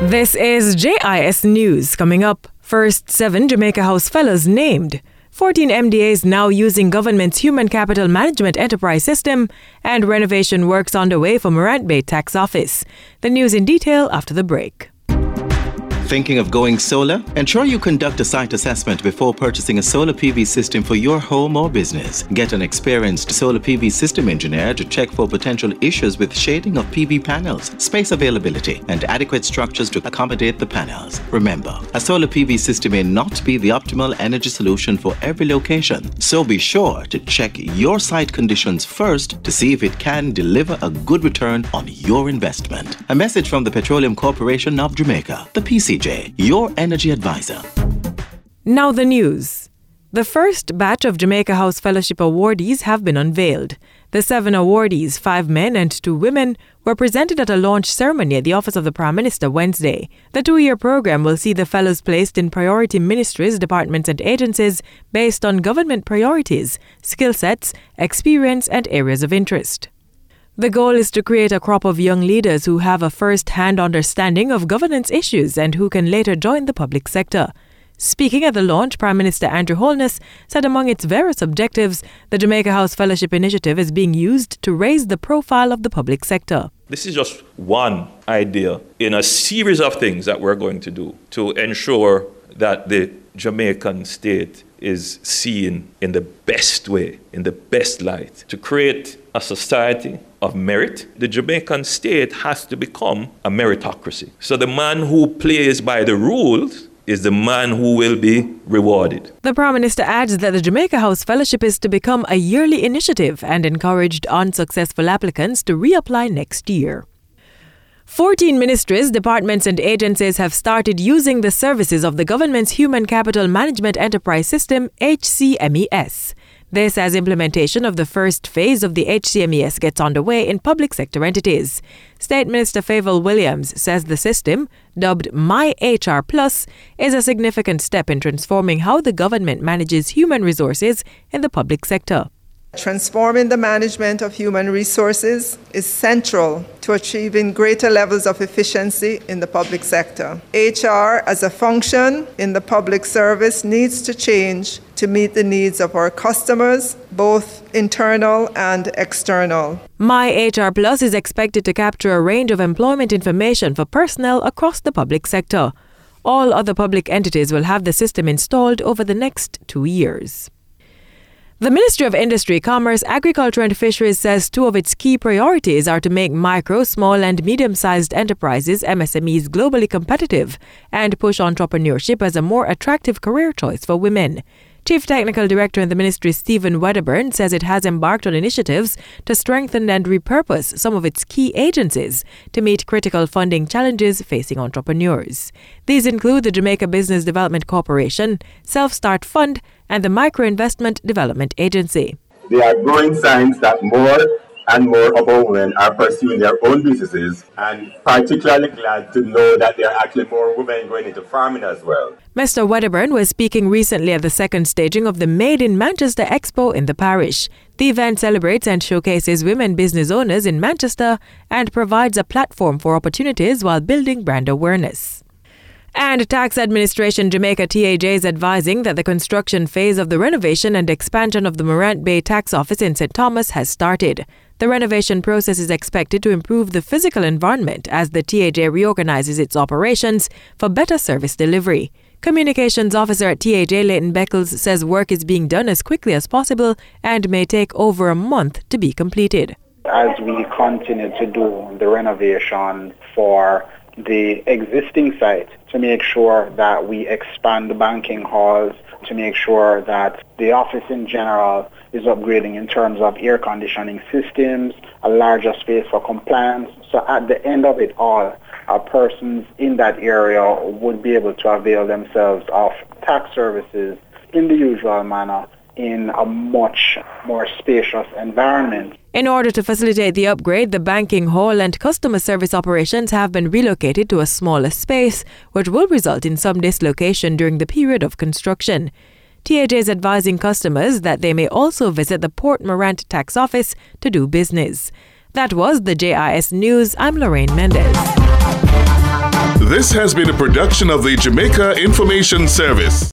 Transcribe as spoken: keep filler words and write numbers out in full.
This is J I S News. Coming up, first seven Jamaica House Fellows named, fourteen M D As now using government's Human Capital Management Enterprise System, and renovation works underway for Morant Bay Tax Office. The news in detail after the break. Thinking of going solar? Ensure you conduct a site assessment before purchasing a solar P V system for your home or business. Get an experienced solar P V system engineer to check for potential issues with shading of P V panels, space availability, and adequate structures to accommodate the panels. Remember, a solar P V system may not be the optimal energy solution for every location, so be sure to check your site conditions first to see if it can deliver a good return on your investment. A message from the Petroleum Corporation of Jamaica, the P C J, your energy advisor. Now the news. The first batch of Jamaica House Fellowship awardees have been unveiled. The seven awardees, five men and two women, were presented at a launch ceremony at the Office of the Prime Minister Wednesday. The two-year program will see the fellows placed in priority ministries, departments and agencies based on government priorities, skill sets, experience and areas of interest. The goal is to create a crop of young leaders who have a first-hand understanding of governance issues and who can later join the public sector. Speaking at the launch, Prime Minister Andrew Holness said among its various objectives, the Jamaica House Fellowship Initiative is being used to raise the profile of the public sector. This is just one idea in a series of things that we're going to do to ensure that the Jamaican state is seen in the best way, in the best light, to create a society of merit. The Jamaican state has to become a meritocracy. So the man who plays by the rules is the man who will be rewarded. The Prime Minister adds that the Jamaica House Fellowship is to become a yearly initiative and encouraged unsuccessful applicants to reapply next year. fourteen ministries, departments and agencies have started using the services of the government's Human Capital Management Enterprise System, H C M E S. This as implementation of the first phase of the H C M E S gets underway in public sector entities. State Minister Fayval Williams says the system, dubbed My H R Plus, is a significant step in transforming how the government manages human resources in the public sector. Transforming the management of human resources is central to achieving greater levels of efficiency in the public sector. H R as a function in the public service needs to change to meet the needs of our customers, both internal and external. My H R Plus is expected to capture a range of employment information for personnel across the public sector. All other public entities will have the system installed over the next two years. The Ministry of Industry, Commerce, Agriculture and Fisheries says two of its key priorities are to make micro, small and medium-sized enterprises, M S M Es, globally competitive and push entrepreneurship as a more attractive career choice for women. Chief Technical Director in the ministry, Stephen Wedderburn, says it has embarked on initiatives to strengthen and repurpose some of its key agencies to meet critical funding challenges facing entrepreneurs. These include the Jamaica Business Development Corporation, Self-Start Fund, and the Microinvestment Development Agency. There are growing signs that more and more of our women are pursuing their own businesses, and particularly glad to know that there are actually more women going into farming as well. Mister Wedderburn was speaking recently at the second staging of the Made in Manchester Expo in the parish. The event celebrates and showcases women business owners in Manchester and provides a platform for opportunities while building brand awareness. And Tax Administration Jamaica T A J is advising that the construction phase of the renovation and expansion of the Morant Bay Tax Office in Saint Thomas has started. The renovation process is expected to improve the physical environment as the T A J reorganizes its operations for better service delivery. Communications Officer at T A J, Leighton Beckles, says work is being done as quickly as possible and may take over a month to be completed. As we continue to do the renovation for the existing site, to make sure that we expand the banking halls, to make sure that the office in general is upgrading in terms of air conditioning systems, a larger space for compliance. So at the end of it all, our persons in that area would be able to avail themselves of tax services in the usual manner in a much more spacious environment. In order to facilitate the upgrade, the banking hall and customer service operations have been relocated to a smaller space, which will result in some dislocation during the period of construction. T A J is advising customers that they may also visit the Port Morant Tax Office to do business. That was the J I S News. I'm Lorraine Mendez. This has been a production of the Jamaica Information Service.